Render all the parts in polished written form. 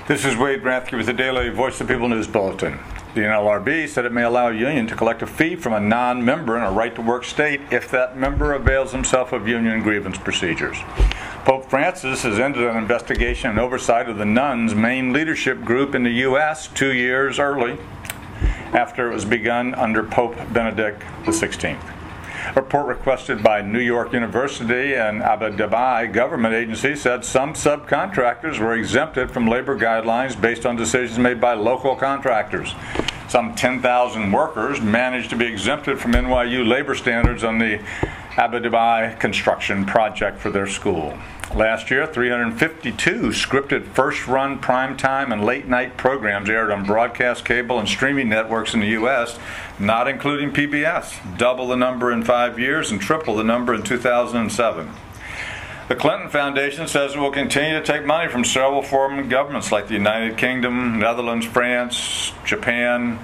This is Wade Rathke with the Daily Voice of the People News Bulletin. The NLRB said it may allow a union to collect a fee from a non-member in a right-to-work state if that member avails himself of union grievance procedures. Pope Francis has ended an investigation and oversight of the nuns' main leadership group in the U.S. 2 years early after it was begun under Pope Benedict XVI. A report requested by New York University and Abu Dhabi government agencies said some subcontractors were exempted from labor guidelines based on decisions made by local contractors. Some 10,000 workers managed to be exempted from NYU labor standards on the Abu Dhabi construction project for their school. Last year, 352 scripted first-run primetime and late-night programs aired on broadcast cable and streaming networks in the U.S., not including PBS, double the number in 5 years and triple the number in 2007. The Clinton Foundation says it will continue to take money from several foreign governments like the United Kingdom, Netherlands, France, Japan,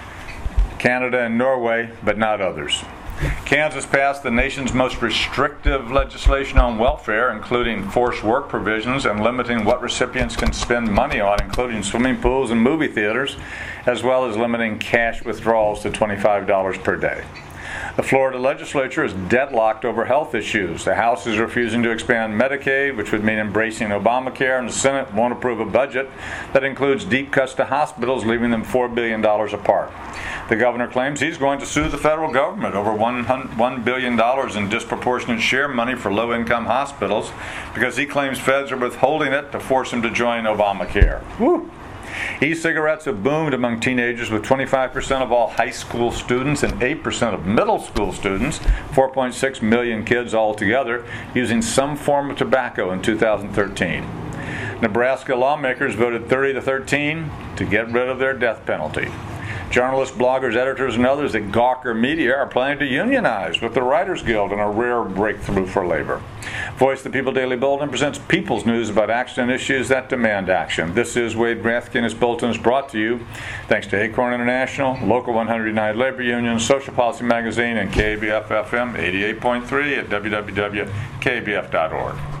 Canada, and Norway, but not others. Kansas passed the nation's most restrictive legislation on welfare, including forced work provisions and limiting what recipients can spend money on, including swimming pools and movie theaters, as well as limiting cash withdrawals to $25 per day. The Florida legislature is deadlocked over health issues. The House is refusing to expand Medicaid, which would mean embracing Obamacare, and the Senate won't approve a budget that includes deep cuts to hospitals, leaving them $4 billion apart. The governor claims he's going to sue the federal government over $1 billion in disproportionate share money for low-income hospitals because he claims feds are withholding it to force him to join Obamacare. Woo! E-cigarettes have boomed among teenagers, with 25% of all high school students and 8% of middle school students, 4.6 million kids altogether, using some form of tobacco in 2013. Nebraska lawmakers voted 30-13 to get rid of their death penalty. Journalists, bloggers, editors, and others at Gawker Media are planning to unionize with the Writers Guild in a rare breakthrough for labor. Voice of the People Daily Bulletin presents people's news about action and issues that demand action. This is Wade Rathke, and this bulletin is brought to you thanks to Acorn International, Local 100 United Labor Union, Social Policy Magazine, and KBF FM 88.3 at www.kbf.org.